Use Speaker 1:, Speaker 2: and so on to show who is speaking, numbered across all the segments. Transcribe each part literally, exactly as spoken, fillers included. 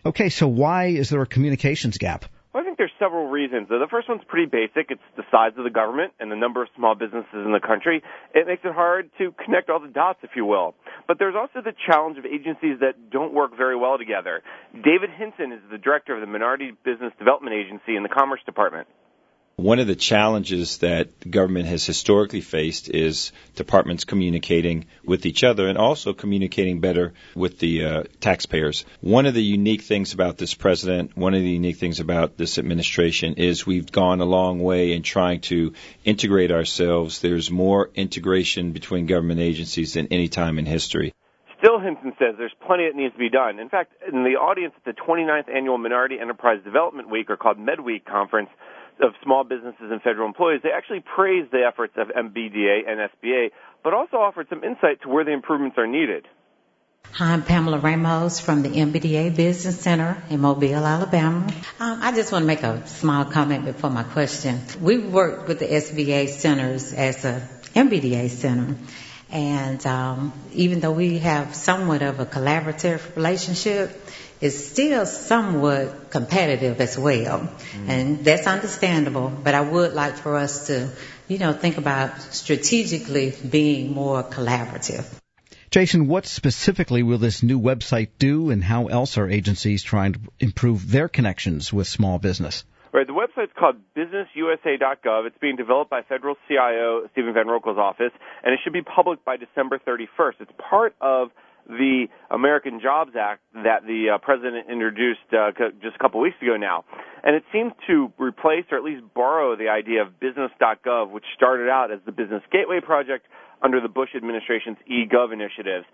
Speaker 1: Okay, so why is there a communications gap?
Speaker 2: Well, I think there's several reasons. The first one's pretty basic. It's the size of the government and the number of small businesses in the country. It makes it hard to connect all the dots, if you will. But there's also the challenge of agencies that don't work very well together. David Hinson is the director of the Minority Business Development Agency in the Commerce Department.
Speaker 3: One of the challenges that the government has historically faced is departments communicating with each other and also communicating better with the uh, taxpayers. One of the unique things about this president, one of the unique things about this administration is we've gone a long way in trying to integrate ourselves. There's more integration between government agencies than any time in history.
Speaker 2: Still, Hinson says there's plenty that needs to be done. In fact, in the audience at the twenty-ninth Annual Minority Enterprise Development Week, or called MedWeek Conference, of small businesses and federal employees, they actually praised the efforts of M B D A and S B A, but also offered some insight to where the improvements are needed.
Speaker 4: Hi, I'm Pamela Ramos from the M B D A Business Center in Mobile, Alabama. Um, I just want to make a small comment before my question. We've worked with the S B A centers as a M B D A center, and um, even though we have somewhat of a collaborative relationship, it's still somewhat competitive as well. Mm. And that's understandable, but I would like for us to, you know, think about strategically being more collaborative.
Speaker 1: Jason, what specifically will this new website do, and how else are agencies trying to improve their connections with small business?
Speaker 2: Right, the website's called business u s a dot gov. It's being developed by Federal C I O Stephen Van Rokel's office, and it should be public by December thirty-first. It's part of the American Jobs Act that the uh, president introduced uh, just a couple weeks ago now. And it seems to replace or at least borrow the idea of business dot gov, which started out as the Business Gateway Project under the Bush administration's eGov initiatives.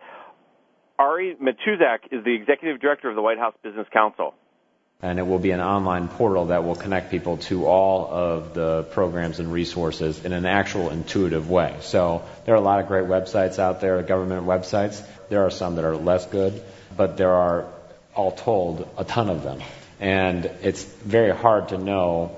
Speaker 2: Ari Matuzak is the executive director of the White House Business Council.
Speaker 5: And it will be an online portal that will connect people to all of the programs and resources in an actual intuitive way. So there are a lot of great websites out there, government websites. There are some that are less good, but there are, all told, a ton of them. And it's very hard to know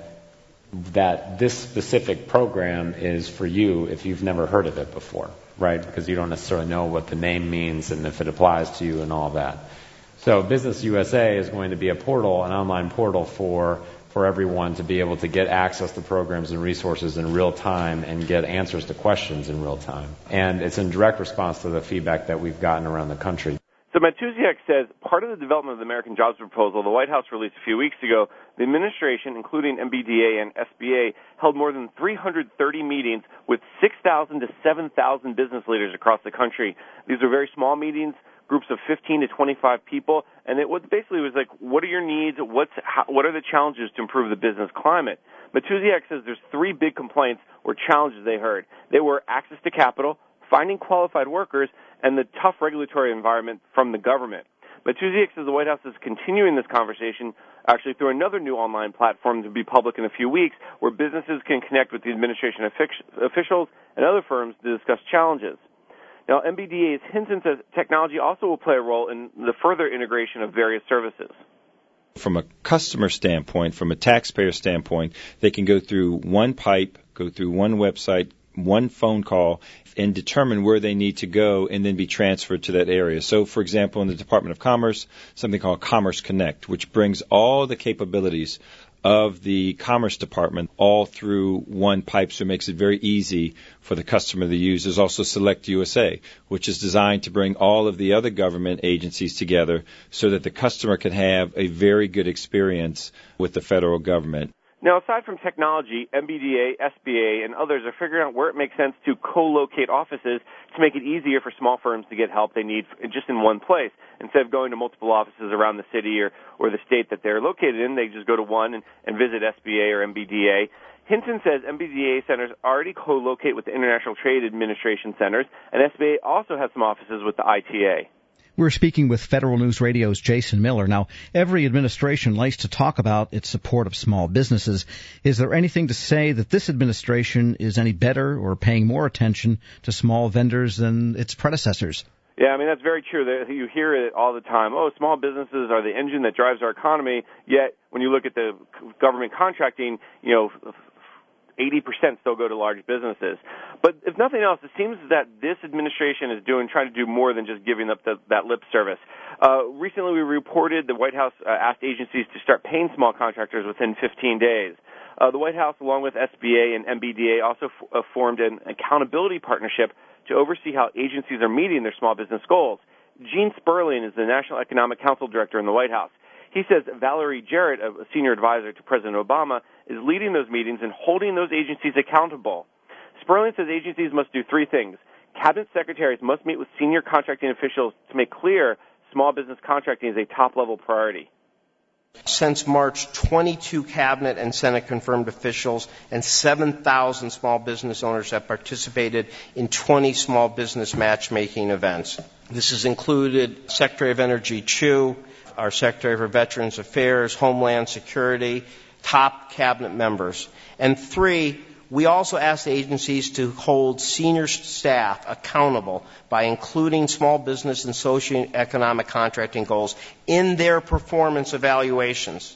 Speaker 5: that this specific program is for you if you've never heard of it before, right? Because you don't necessarily know what the name means and if it applies to you and all that. So Business U S A is going to be a portal, an online portal for for everyone to be able to get access to programs and resources in real time and get answers to questions in real time. And it's in direct response to the feedback that we've gotten around the country.
Speaker 2: So Matusiak says part of the development of the American Jobs Proposal the White House released a few weeks ago, the administration, including M B D A and S B A, held more than three hundred thirty meetings with six thousand to seven thousand business leaders across the country. These are very small meetings, groups of fifteen to twenty-five people, and it was basically was like, what are your needs? What's how, what are the challenges to improve the business climate? Matusiak says there's three big complaints or challenges they heard. They were access to capital, finding qualified workers, and the tough regulatory environment from the government. Matusiak says the White House is continuing this conversation actually through another new online platform to be public in a few weeks where businesses can connect with the administration officials and other firms to discuss challenges. Now, M B D A's Hinson says technology also will play a role in the further integration of various services.
Speaker 3: From a customer standpoint, from a taxpayer standpoint, they can go through one pipe, go through one website, one phone call, and determine where they need to go and then be transferred to that area. So, for example, in the Department of Commerce, something called Commerce Connect, which brings all the capabilities of the Commerce Department all through one pipe, so it makes it very easy for the customer to use. There's also Select U S A, which is designed to bring all of the other government agencies together so that the customer can have a very good experience with the federal government.
Speaker 2: Now, aside from technology, M B D A, S B A, and others are figuring out where it makes sense to co-locate offices to make it easier for small firms to get help they need just in one place. Instead of going to multiple offices around the city or, or the state that they're located in, they just go to one and, and visit S B A or M B D A. Hinton says M B D A centers already co-locate with the International Trade Administration centers, and S B A also has some offices with the I T A.
Speaker 1: We're speaking with Federal News Radio's Jason Miller. Now, every administration likes to talk about its support of small businesses. Is there anything to say that this administration is any better or paying more attention to small vendors than its predecessors?
Speaker 2: Yeah, I mean, that's very true. You hear it all the time. Oh, small businesses are the engine that drives our economy. Yet, when you look at the government contracting, you know, eighty percent still go to large businesses. But if nothing else, it seems that this administration is doing trying to do more than just giving up the, that lip service. Uh, recently, we reported the White House uh, asked agencies to start paying small contractors within fifteen days. Uh, the White House, along with S B A and M B D A, also f- uh, formed an accountability partnership to oversee how agencies are meeting their small business goals. Gene Sperling is the National Economic Council Director in the White House. He says Valerie Jarrett, a senior advisor to President Obama, is leading those meetings and holding those agencies accountable. Sperling says agencies must do three things. Cabinet secretaries must meet with senior contracting officials to make clear small business contracting is a top-level priority.
Speaker 6: Since March, twenty-two Cabinet and Senate-confirmed officials and seven thousand small business owners have participated in twenty small business matchmaking events. This has included Secretary of Energy Chu, our Secretary for Veterans Affairs, Homeland Security, top Cabinet members. And three, we also asked agencies to hold senior staff accountable by including small business and socioeconomic contracting goals in their performance evaluations.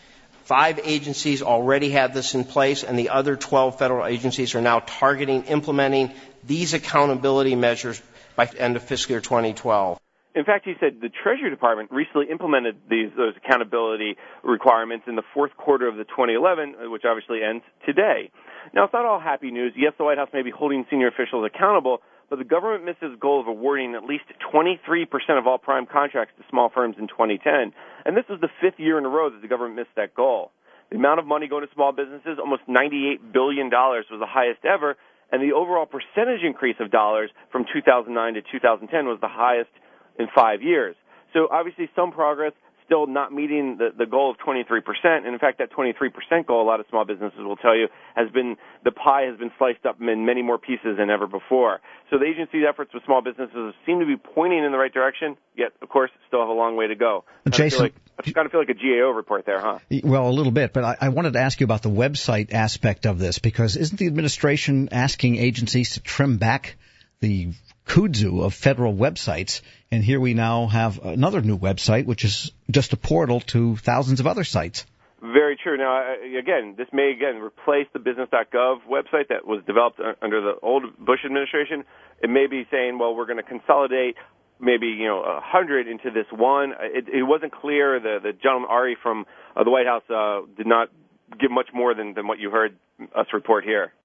Speaker 6: Five agencies already have this in place, and the other twelve federal agencies are now targeting implementing these accountability measures by the end of fiscal year twenty twelve.
Speaker 2: In fact, he said the Treasury Department recently implemented these those accountability requirements in the fourth quarter of the twenty eleven, which obviously ends today. Now, it's not all happy news. Yes, the White House may be holding senior officials accountable, but the government missed its goal of awarding at least twenty-three percent of all prime contracts to small firms in twenty ten. And this is the fifth year in a row that the government missed that goal. The amount of money going to small businesses, almost ninety-eight billion dollars, was the highest ever, and the overall percentage increase of dollars from two thousand nine to two thousand ten was the highest in five years. So obviously some progress, still not meeting the, the goal of twenty-three percent. And in fact, that twenty-three percent goal, a lot of small businesses will tell you, has been, the pie has been sliced up in many more pieces than ever before. So the agency's efforts with small businesses seem to be pointing in the right direction, yet, of course, still have a long way to go.
Speaker 1: Jason,
Speaker 2: I kind of feel like a G A O report there, huh?
Speaker 1: Well, a little bit, but I, I wanted to ask you about the website aspect of this, because isn't the administration asking agencies to trim back the kudzu of federal websites? And here we now have another new website, which is just a portal to thousands of other sites.
Speaker 2: Very true. Now, again, this may, again, replace the business dot gov website that was developed under the old Bush administration. It may be saying, well, we're going to consolidate maybe, you know, a hundred into this one. It, it wasn't clear. The, the gentleman, Ari, from uh, the White House uh, did not give much more than, than what you heard us report here.